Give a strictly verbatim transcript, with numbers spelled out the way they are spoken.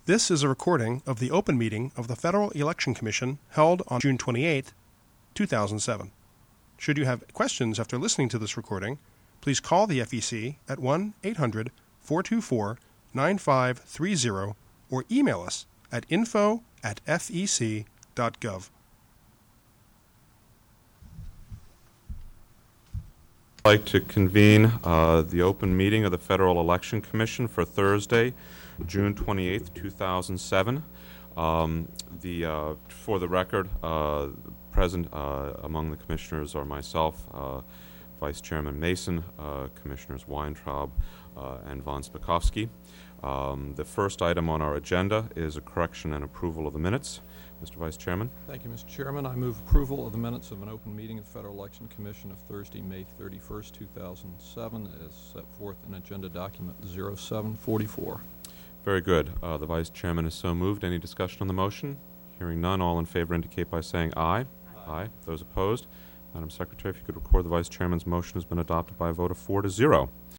This is a recording of the open meeting of the Federal Election Commission held on June twenty-eighth, two thousand seven. Should you have questions after listening to this recording, please call the F E C at one eight hundred, four two four, nine five three zero or email us at info at f e c dot gov. I'd like to convene uh, the open meeting of the Federal Election Commission for Thursday, June twenty-eighth, two thousand seven. Um, the, uh, for the record, uh, present uh, among the commissioners are myself, uh, Vice Chairman Mason, uh, Commissioners Weintraub uh, and von Spakovsky. Um, the first item on our agenda is a correction and approval of the minutes. Mister Vice Chairman. Thank you, Mister Chairman. I move approval of the minutes of an open meeting of the Federal Election Commission of Thursday, May thirty-first, two thousand seven, as set forth in Agenda Document oh seven forty-four. Very good. Uh, the Vice Chairman is so moved. Any discussion on the motion? Hearing none, all in favor indicate by saying aye. Aye. Aye. Those opposed? Madam Secretary, if you could record the Vice Chairman's motion has been adopted by a vote of four to zero.